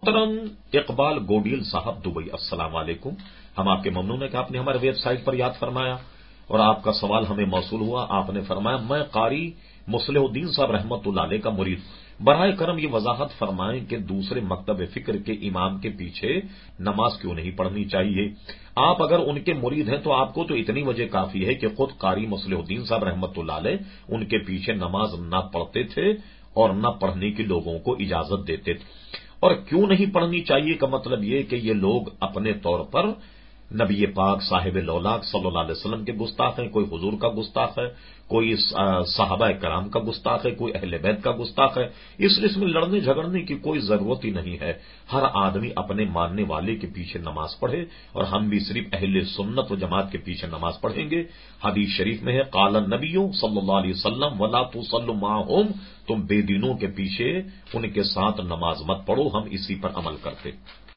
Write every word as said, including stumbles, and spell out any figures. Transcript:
محترم اقبال گوڈیل صاحب دبئی، السلام علیکم۔ ہم آپ کے ممنون ہیں کہ آپ نے ہمارے ویب سائٹ پر یاد فرمایا اور آپ کا سوال ہمیں موصول ہوا۔ آپ نے فرمایا میں قاری مصلح الدین صاحب رحمت اللہ علیہ کا مرید، براہ کرم یہ وضاحت فرمائیں کہ دوسرے مکتب فکر کے امام کے پیچھے نماز کیوں نہیں پڑھنی چاہیے؟ آپ اگر ان کے مرید ہیں تو آپ کو تو اتنی وجہ کافی ہے کہ خود قاری مصلح الدین صاحب رحمت اللہ علیہ ان کے پیچھے نماز نہ پڑھتے تھے اور نہ پڑھنے کی لوگوں کو اجازت دیتے تھے۔ اور کیوں نہیں پڑھنی چاہیے کا مطلب یہ کہ یہ لوگ اپنے طور پر نبی پاک صاحب لولاک صلی اللہ علیہ وسلم کے گستاخ ہیں، کوئی حضور کا گستاخ ہے، کوئی صحابہ کرام کا گستاخ ہے، کوئی اہل بیت کا گستاخ ہے۔ اس لیے اس میں لڑنے جھگڑنے کی کوئی ضرورت ہی نہیں ہے۔ ہر آدمی اپنے ماننے والے کے پیچھے نماز پڑھے، اور ہم بھی صرف اہل سنت و جماعت کے پیچھے نماز پڑھیں گے۔ حدیث شریف میں ہے قال النبی صلی اللہ علیہ وسلم ولا تصلوا معهم، تم بے دینوں کے پیچھے ان کے ساتھ نماز مت پڑھو۔ ہم اسی پر عمل کرتے۔